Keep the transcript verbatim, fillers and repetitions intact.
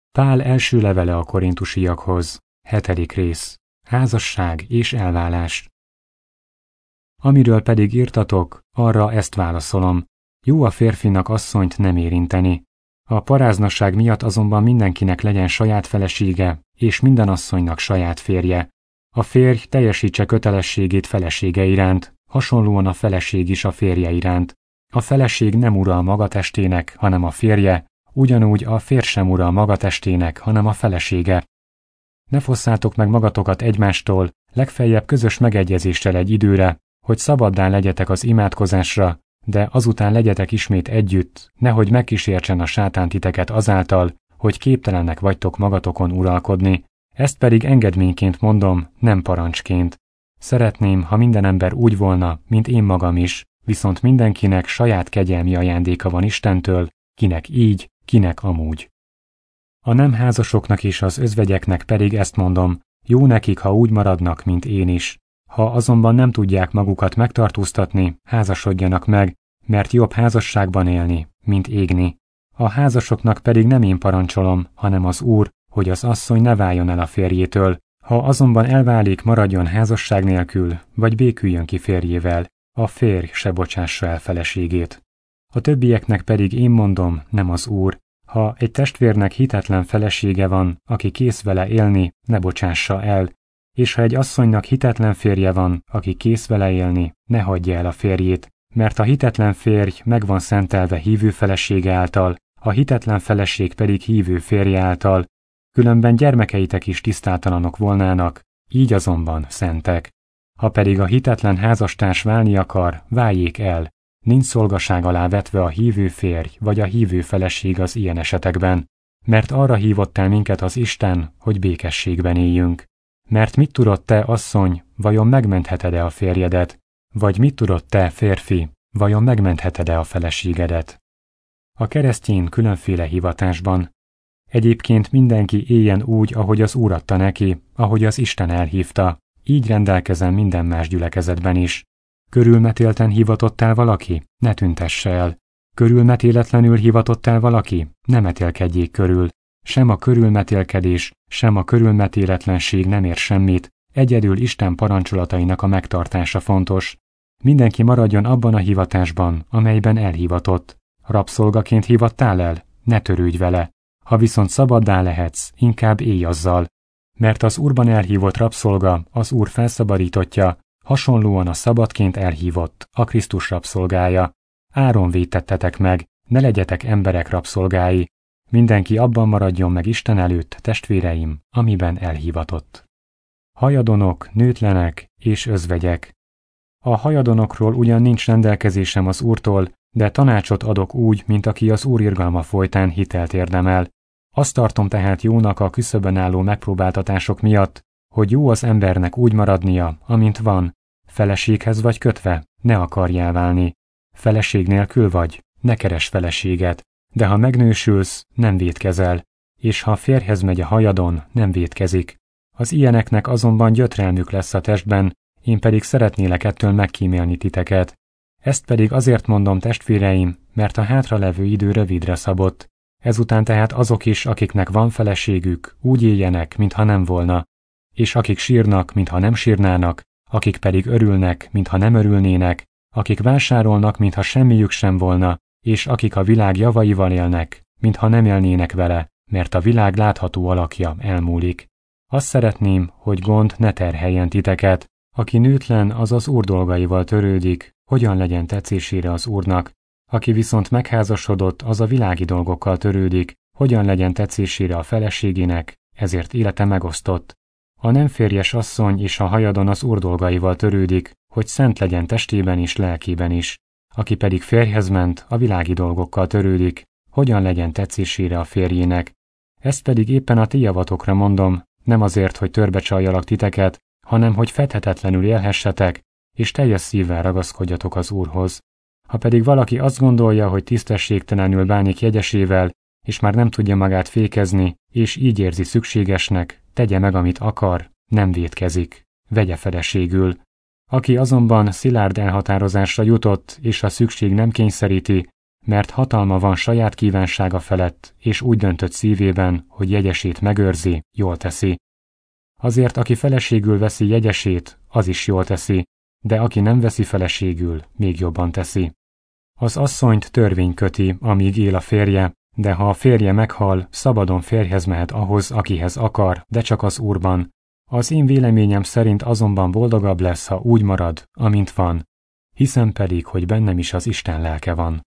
Pál első levele a korintusiakhoz, hetedik rész, házasság és elválás. Amiről pedig írtatok, arra ezt válaszolom, jó a férfinak asszonyt nem érinteni. A paráznasság miatt azonban mindenkinek legyen saját felesége, és minden asszonynak saját férje. A férj teljesítse kötelességét felesége iránt, hasonlóan a feleség is a férje iránt. A feleség nem ura a maga testének, hanem a férje, ugyanúgy a férj sem ura a maga testének, hanem a felesége. Ne fosszátok meg magatokat egymástól, legfeljebb közös megegyezéssel egy időre, hogy szabaddá legyetek az imádkozásra, de azután legyetek ismét együtt, nehogy megkísértsen a sátán titeket azáltal, hogy képtelenek vagytok magatokon uralkodni, ezt pedig engedményként mondom, nem parancsként. Szeretném, ha minden ember úgy volna, mint én magam is, viszont mindenkinek saját kegyelmi ajándéka van Istentől, kinek így, kinek amúgy. A nem házasoknak és az özvegyeknek pedig ezt mondom, jó nekik, ha úgy maradnak, mint én is. Ha azonban nem tudják magukat megtartóztatni, házasodjanak meg, mert jobb házasságban élni, mint égni. A házasoknak pedig nem én parancsolom, hanem az Úr, hogy az asszony ne váljon el a férjétől. Ha azonban elválik, maradjon házasság nélkül, vagy béküljön ki férjével, a férj se bocsássa el feleségét. A többieknek pedig én mondom, nem az Úr, ha egy testvérnek hitetlen felesége van, aki kész vele élni, ne bocsássa el, és ha egy asszonynak hitetlen férje van, aki kész vele élni, ne hagyja el a férjét, mert a hitetlen férj meg van szentelve hívő felesége által, a hitetlen feleség pedig hívő férje által, különben gyermekeitek is tisztátalanok volnának, így azonban szentek. Ha pedig a hitetlen házastárs válni akar, váljék el, nincs szolgaság alá vetve a hívő férj vagy a hívő feleség az ilyen esetekben, mert arra hívott el minket az Isten, hogy békességben éljünk. Mert mit tudod te, asszony, vajon megmentheted-e a férjedet? Vagy mit tudod te, férfi, vajon megmentheted-e a feleségedet? A keresztény különféle hivatásban. Egyébként mindenki éljen úgy, ahogy az Úr adta neki, ahogy az Isten elhívta, így rendelkezem minden más gyülekezetben is. Körülmetélten hivatott el valaki? Ne tüntesse el. Körülmetéletlenül hivatott el valaki? Ne metélkedjék körül. Sem a körülmetélkedés, sem a körülmetéletlenség nem ér semmit, egyedül Isten parancsolatainak a megtartása fontos. Mindenki maradjon abban a hivatásban, amelyben elhivatott. Rabszolgaként hivattál el? Ne törődj vele. Ha viszont szabaddá lehetsz, inkább élj azzal. Mert az Úrban elhívott rabszolga az Úr felszabadítottja, hasonlóan a szabadként elhívott, a Krisztus rabszolgája. Áron vétettetek meg, ne legyetek emberek rabszolgái. Mindenki abban maradjon meg Isten előtt, testvéreim, amiben elhivatott. Hajadonok, nőtlenek és özvegyek. A hajadonokról ugyan nincs rendelkezésem az Úrtól, de tanácsot adok úgy, mint aki az Úr irgalma folytán hitelt érdemel. Azt tartom tehát jónak a küszöbön álló megpróbáltatások miatt, hogy jó az embernek úgy maradnia, amint van. Feleséghez vagy kötve, ne akarjál válni. Feleség nélkül vagy, ne keres feleséget. De ha megnősülsz, nem vétkezel, és ha férjhez megy a hajadon, nem vétkezik. Az ilyeneknek azonban gyötrelmük lesz a testben, én pedig szeretnélek ettől megkímélni titeket. Ezt pedig azért mondom, testvéreim, mert a hátralevő idő rövidre szabott. Ezután tehát azok is, akiknek van feleségük, úgy éljenek, mintha nem volna, és akik sírnak, mintha nem sírnának, akik pedig örülnek, mintha nem örülnének, akik vásárolnak, mintha semmiük sem volna, és akik a világ javaival élnek, mintha nem élnének vele, mert a világ látható alakja elmúlik. Azt szeretném, hogy gond ne terheljen titeket, aki nőtlen, az az Úr dolgaival törődik, hogyan legyen tetszésére az Úrnak, aki viszont megházasodott, az a világi dolgokkal törődik, hogyan legyen tetszésére a feleségének, ezért élete megosztott. A nem férjes asszony és a hajadon az Úr dolgaival törődik, hogy szent legyen testében és lelkében is. Aki pedig férjhez ment, a világi dolgokkal törődik, hogyan legyen tetszésére a férjének. Ezt pedig éppen a ti javatokra mondom, nem azért, hogy törbecsaljalak titeket, hanem hogy fedhetetlenül élhessetek, és teljes szívvel ragaszkodjatok az Úrhoz. Ha pedig valaki azt gondolja, hogy tisztességtelenül bánik jegyesével, és már nem tudja magát fékezni, és így érzi szükségesnek, tegye meg, amit akar, nem vétkezik, vegye feleségül. Aki azonban szilárd elhatározásra jutott, és a szükség nem kényszeríti, mert hatalma van saját kívánsága felett, és úgy döntött szívében, hogy jegyesét megőrzi, jól teszi. Azért, aki feleségül veszi jegyesét, az is jól teszi, de aki nem veszi feleségül, még jobban teszi. Az asszonyt törvény köti, amíg él a férje, de ha a férje meghal, szabadon férjhez mehet ahhoz, akihez akar, de csak az Úrban. Az én véleményem szerint azonban boldogabb lesz, ha úgy marad, amint van. Hiszem pedig, hogy bennem is az Isten lelke van.